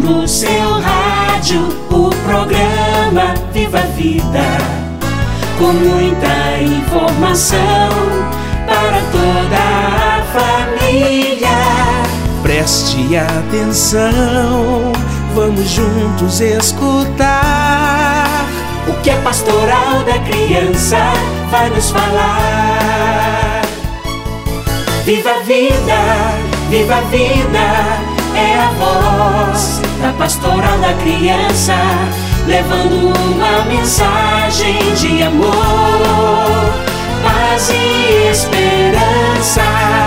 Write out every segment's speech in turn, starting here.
no seu rádio o programa Viva a Vida, com muita informação para toda a família. Preste atenção, vamos juntos escutar o que a Pastoral da Criança vai nos falar. Viva a vida, viva a vida, é a voz da Pastoral da Criança, levando uma mensagem de amor, paz e esperança.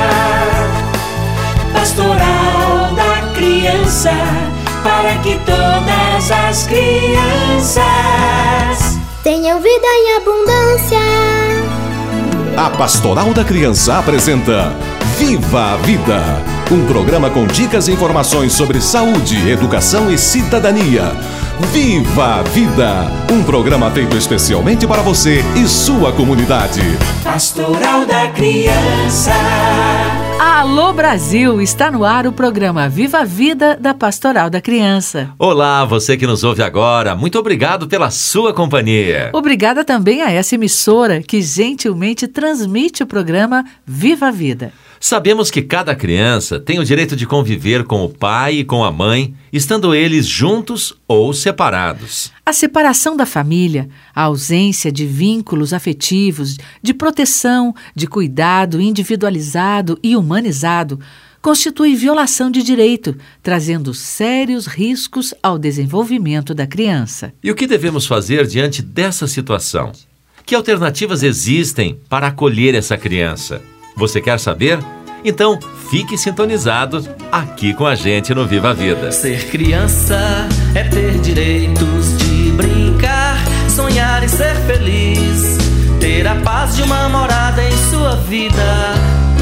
Pastoral da Criança, para que todas as crianças tenham vida em abundância. A Pastoral da Criança apresenta Viva a Vida, um programa com dicas e informações sobre saúde, educação e cidadania. Viva a Vida, um programa feito especialmente para você e sua comunidade. Pastoral da Criança. Alô Brasil, está no ar o programa Viva a Vida da Pastoral da Criança. Olá, você que nos ouve agora, muito obrigado pela sua companhia. Obrigada também a essa emissora que gentilmente transmite o programa Viva a Vida. Sabemos que cada criança tem o direito de conviver com o pai e com a mãe, estando eles juntos ou separados. A separação da família, a ausência de vínculos afetivos, de proteção, de cuidado individualizado e humanizado, constitui violação de direito, trazendo sérios riscos ao desenvolvimento da criança. E o que devemos fazer diante dessa situação? Que alternativas existem para acolher essa criança? Você quer saber? Então, fique sintonizado aqui com a gente no Viva a Vida. Ser criança é ter direitos de brincar, sonhar e ser feliz, ter a paz de uma morada em sua vida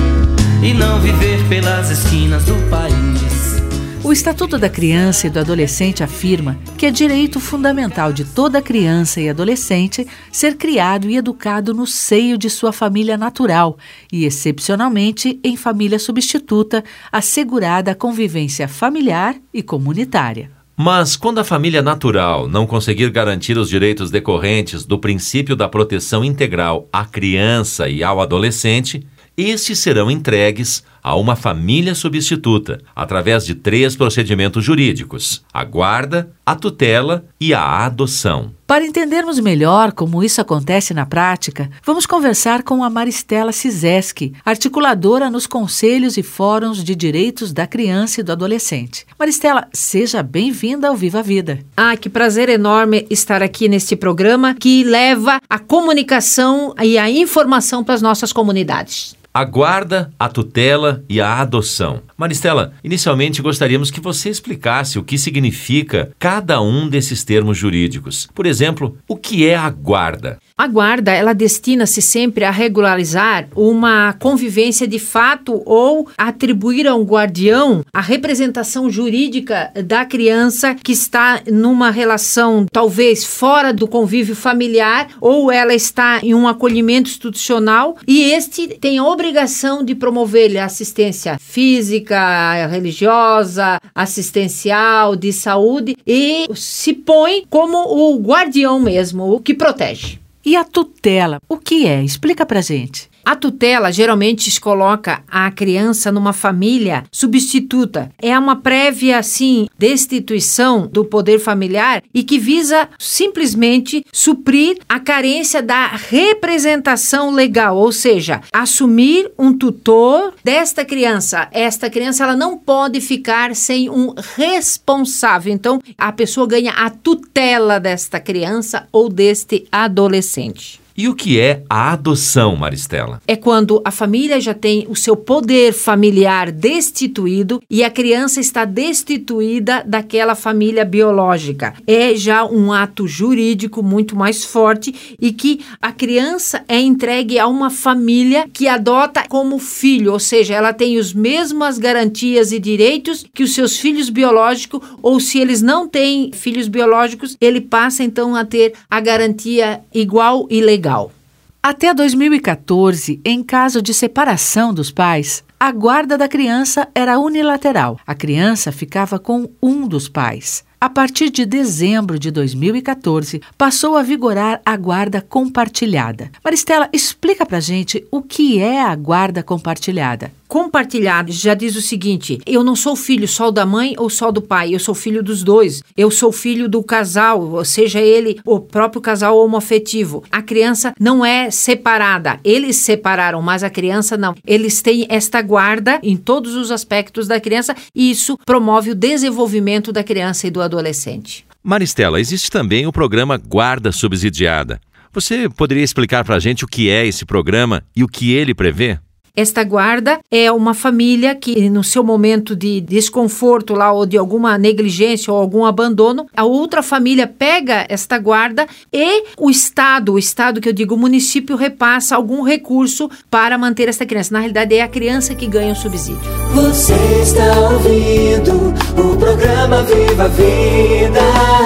e não viver pelas esquinas do país. O Estatuto da Criança e do Adolescente afirma que é direito fundamental de toda criança e adolescente ser criado e educado no seio de sua família natural e, excepcionalmente, em família substituta, assegurada a convivência familiar e comunitária. Mas quando a família natural não conseguir garantir os direitos decorrentes do princípio da proteção integral à criança e ao adolescente, estes serão entregues a uma família substituta, através de 3 procedimentos jurídicos: a guarda, a tutela e a adoção. Para entendermos melhor como isso acontece na prática, vamos conversar com a Maristela Cizeski, articuladora nos conselhos e fóruns de direitos da criança e do adolescente. Maristela, seja bem-vinda ao Viva a Vida. Que prazer enorme estar aqui neste programa que leva a comunicação e a informação para as nossas comunidades. A guarda, a tutela e a adoção. Maristela, inicialmente gostaríamos que você explicasse o que significa cada um desses termos jurídicos. Por exemplo, o que é a guarda? A guarda, ela destina-se sempre a regularizar uma convivência de fato ou atribuir a um guardião a representação jurídica da criança que está numa relação talvez fora do convívio familiar ou ela está em um acolhimento institucional e este tem a obrigação de promover-lhe assistência física, religiosa, assistencial, de saúde e se põe como o guardião mesmo, o que protege. E a tutela, o que é? Explica pra gente. A tutela geralmente se coloca a criança numa família substituta. É uma prévia, destituição do poder familiar e que visa simplesmente suprir a carência da representação legal, ou seja, assumir um tutor desta criança. Esta criança ela não pode ficar sem um responsável. Então, a pessoa ganha a tutela desta criança ou deste adolescente. E o que é a adoção, Maristela? É quando a família já tem o seu poder familiar destituído e a criança está destituída daquela família biológica. É já um ato jurídico muito mais forte e que a criança é entregue a uma família que adota como filho, ou seja, ela tem as mesmas garantias e direitos que os seus filhos biológicos, ou se eles não têm filhos biológicos, ele passa então a ter a garantia igual e legal. Até 2014, em caso de separação dos pais, A guarda da criança era unilateral. A criança ficava com um dos pais. A partir de dezembro de 2014, passou a vigorar a guarda compartilhada. Maristela, explica pra gente o que é a guarda compartilhada. Compartilhado já diz o seguinte: eu não sou filho só da mãe ou só do pai, eu sou filho dos dois. Eu sou filho do casal, seja ele o próprio casal homoafetivo. A criança não é separada. Eles separaram, mas a criança não. Eles têm esta guarda em todos os aspectos da criança e isso promove o desenvolvimento da criança e do adolescente. Maristela, existe também o programa Guarda Subsidiada. Você poderia explicar pra gente o que é esse programa e o que ele prevê? Esta guarda é uma família que, no seu momento de desconforto lá, ou de alguma negligência ou algum abandono, a outra família pega esta guarda e o Estado que eu digo, o município, repassa algum recurso para manter esta criança. Na realidade, é a criança que ganha o subsídio. Você está ouvindo o programa Viva a Vida.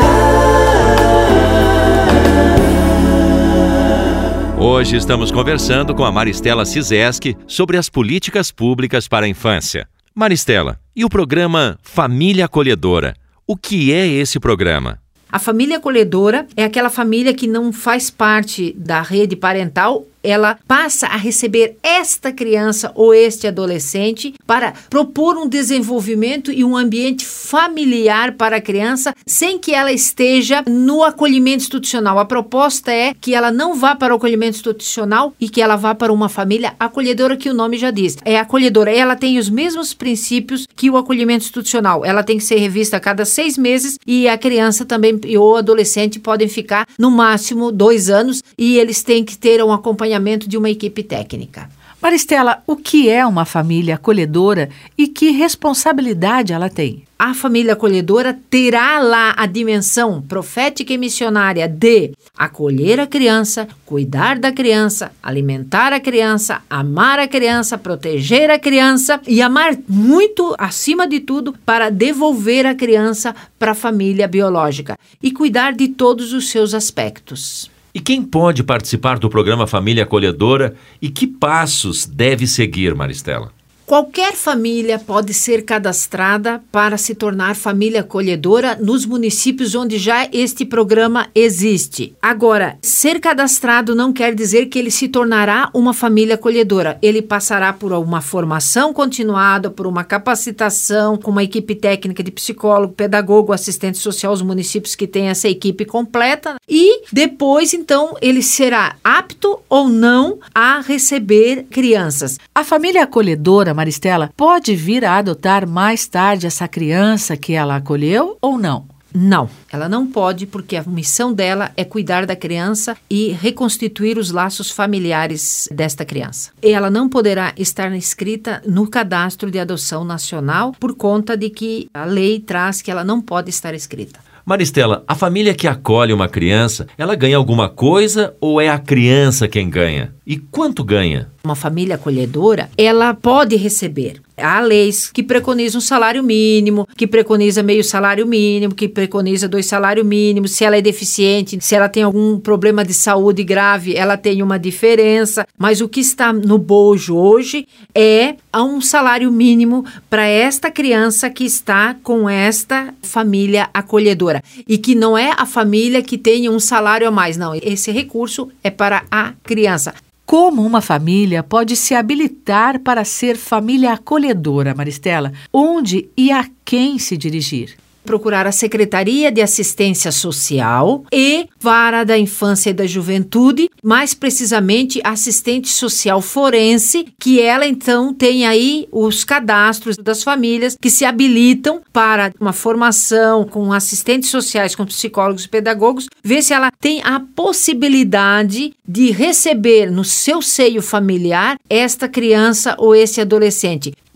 Hoje estamos conversando com a Maristela Cizeski sobre as políticas públicas para a infância. Maristela, e o programa Família Acolhedora? O que é esse programa? A família acolhedora é aquela família que não faz parte da rede parental. Ela passa a receber esta criança ou este adolescente para propor um desenvolvimento e um ambiente familiar para a criança sem que ela esteja no acolhimento institucional. A proposta é que ela não vá para o acolhimento institucional e que ela vá para uma família acolhedora, que o nome já diz. É acolhedora, ela tem os mesmos princípios que o acolhimento institucional. Ela tem que ser revista a cada 6 meses e a criança também e o adolescente podem ficar no máximo 2 anos e eles têm que ter um acompanhamento de uma equipe técnica. Maristela, o que é uma família acolhedora e que responsabilidade ela tem? A família acolhedora terá lá a dimensão profética e missionária de acolher a criança, cuidar da criança, alimentar a criança, amar a criança, proteger a criança e amar muito, acima de tudo, para devolver a criança para a família biológica e cuidar de todos os seus aspectos. E quem pode participar do programa Família Acolhedora e que passos deve seguir, Maristela? Qualquer família pode ser cadastrada para se tornar família acolhedora nos municípios onde já este programa existe. Agora, ser cadastrado não quer dizer que ele se tornará uma família acolhedora. Ele passará por uma formação continuada, por uma capacitação com uma equipe técnica de psicólogo, pedagogo, assistente social, os municípios que têm essa equipe completa. E depois, então, ele será apto ou não a receber crianças. A família acolhedora, Maristela, pode vir a adotar mais tarde essa criança que ela acolheu ou não? Não, ela não pode, porque a missão dela é cuidar da criança e reconstituir os laços familiares desta criança. E ela não poderá estar inscrita no cadastro de adoção nacional por conta de que a lei traz que ela não pode estar inscrita. Maristela, a família que acolhe uma criança, ela ganha alguma coisa ou é a criança quem ganha? E quanto ganha? Uma família acolhedora, ela pode receber. Há leis que preconizam um salário mínimo, que preconiza meio salário mínimo, que preconiza 2 salários mínimos. Se ela é deficiente, se ela tem algum problema de saúde grave, ela tem uma diferença. Mas o que está no bojo hoje é um salário mínimo para esta criança que está com esta família acolhedora. E que não é a família que tenha um salário a mais, não. Esse recurso é para a criança. Como uma família pode se habilitar para ser família acolhedora, Maristela? Onde e a quem se dirigir? Procurar a Secretaria de Assistência Social e Vara da Infância e da Juventude, mais precisamente assistente social forense, que ela então tem aí os cadastros das famílias que se habilitam para uma formação com assistentes sociais, com psicólogos e pedagogos, ver se ela tem a possibilidade de receber no seu seio familiar esta criança ou esse adolescente.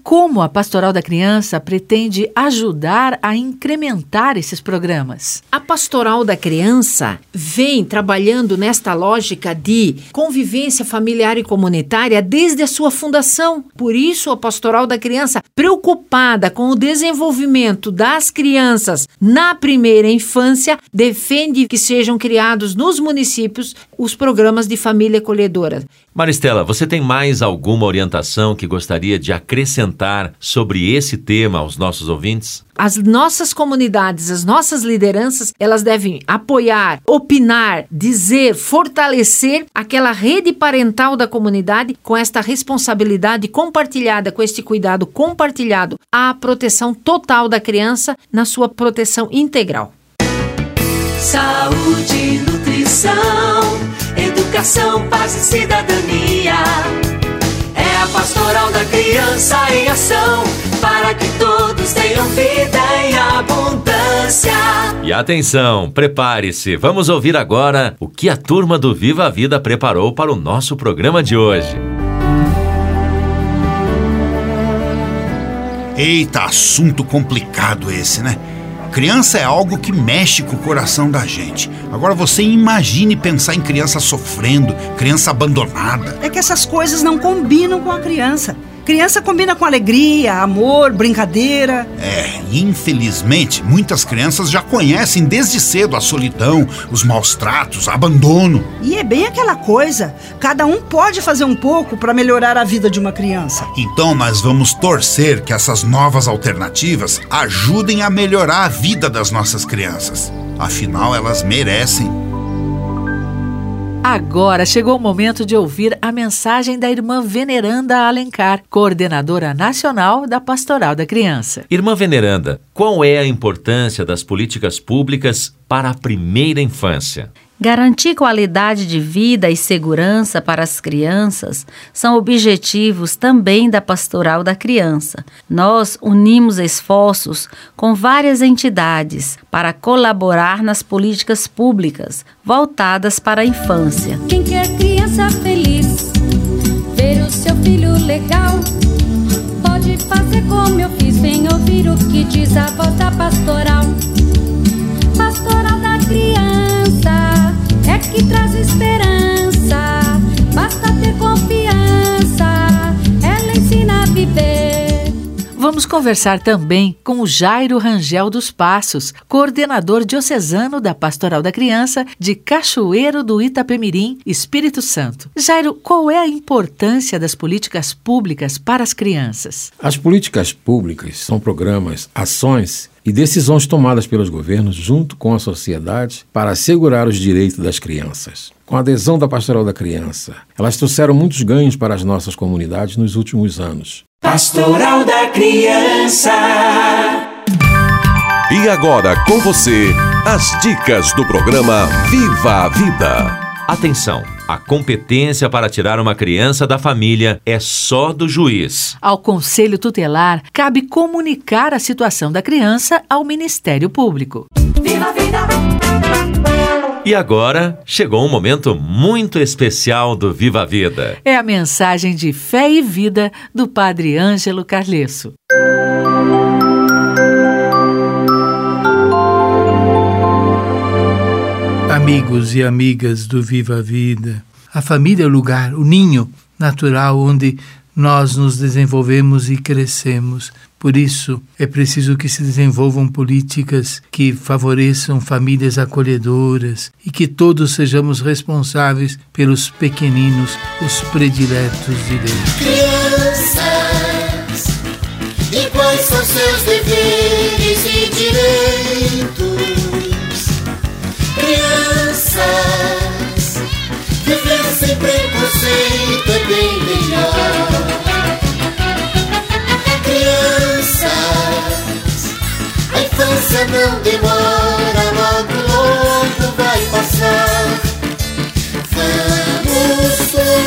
como a Pastoral da Criança pretende ajudar a incrementar esses programas? A Pastoral da Criança vem trabalhando nesta lógica de convivência familiar e comunitária desde a sua fundação. Por isso, a Pastoral da Criança, preocupada com o desenvolvimento das crianças na primeira infância, defende que sejam criados nos municípios os programas de família acolhedora. Maristela, você tem mais alguma orientação que gostaria de acrescentar sobre esse tema aos nossos ouvintes? As nossas comunidades, as nossas lideranças, elas devem apoiar, opinar, dizer, fortalecer aquela rede parental da comunidade com esta responsabilidade compartilhada, com este cuidado compartilhado, à proteção total da criança na sua proteção integral. Saúde, nutrição, educação, paz e cidadania. É a Pastoral da Criança em ação, para que todos tenham vida em abundância. E atenção, prepare-se. Vamos ouvir agora o que a turma do Viva a Vida preparou para o nosso programa de hoje. Eita, assunto complicado esse, né? Criança é algo que mexe com o coração da gente. Agora você imagine pensar em criança sofrendo, criança abandonada. É que essas coisas não combinam com a criança. Criança combina com alegria, amor, brincadeira. E infelizmente, muitas crianças já conhecem desde cedo a solidão, os maus tratos, abandono. E é bem aquela coisa, cada um pode fazer um pouco para melhorar a vida de uma criança. Então nós vamos torcer que essas novas alternativas ajudem a melhorar a vida das nossas crianças. Afinal, elas merecem. Agora chegou o momento de ouvir a mensagem da irmã Veneranda Alencar, coordenadora nacional da Pastoral da Criança. Irmã Veneranda, qual é a importância das políticas públicas para a primeira infância? Garantir qualidade de vida e segurança para as crianças são objetivos também da Pastoral da Criança. Nós unimos esforços com várias entidades para colaborar nas políticas públicas voltadas para a infância. Quem quer criança feliz, ver o seu filho legal, pode fazer como eu fiz, vem ouvir o que diz a voz da Pastoral. Pastoral da Criança é que traz esperança, basta ter confiança, ela ensina a viver. Vamos conversar também com o Jairo Rangel dos Passos, coordenador diocesano da Pastoral da Criança de Cachoeiro do Itapemirim, Espírito Santo. Jairo, qual é a importância das políticas públicas para as crianças? As políticas públicas são programas, ações e decisões tomadas pelos governos junto com a sociedade para assegurar os direitos das crianças. Com a adesão da Pastoral da Criança, elas trouxeram muitos ganhos para as nossas comunidades nos últimos anos. Pastoral da Criança. E agora com você, as dicas do programa Viva a Vida. Atenção! A competência para tirar uma criança da família é só do juiz. Ao Conselho Tutelar, cabe comunicar a situação da criança ao Ministério Público. Viva a Vida! E agora, chegou um momento muito especial do Viva a Vida. É a mensagem de fé e vida do Padre Ângelo Carlesso. Amigos e amigas do Viva a Vida, a família é o lugar, o ninho natural onde nós nos desenvolvemos e crescemos. Por isso, é preciso que se desenvolvam políticas que favoreçam famílias acolhedoras e que todos sejamos responsáveis pelos pequeninos, os prediletos de Deus. Crianças, e quais são seus deveres e direitos? Crianças, viver sem preconceito é bem melhor. Crianças, a infância não demora, logo vai passar. Vamos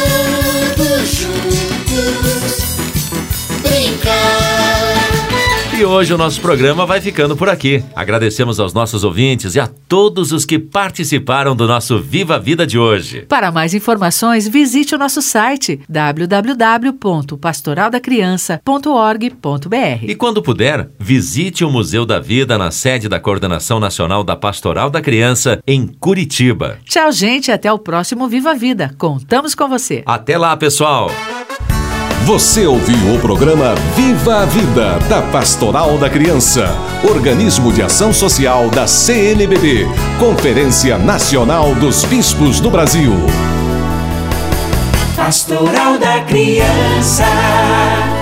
todos juntos brincar. E hoje o nosso programa vai ficando por aqui. Agradecemos aos nossos ouvintes e a todos os que participaram do nosso Viva a Vida de hoje. Para mais informações, visite o nosso site www.pastoraldacriança.org.br. E quando puder, visite o Museu da Vida na sede da Coordenação Nacional da Pastoral da Criança, em Curitiba. Tchau, gente. Até o próximo Viva a Vida. Contamos com você. Até lá, pessoal. Você ouviu o programa Viva a Vida, da Pastoral da Criança, organismo de ação social da CNBB, Conferência Nacional dos Bispos do Brasil. Pastoral da Criança.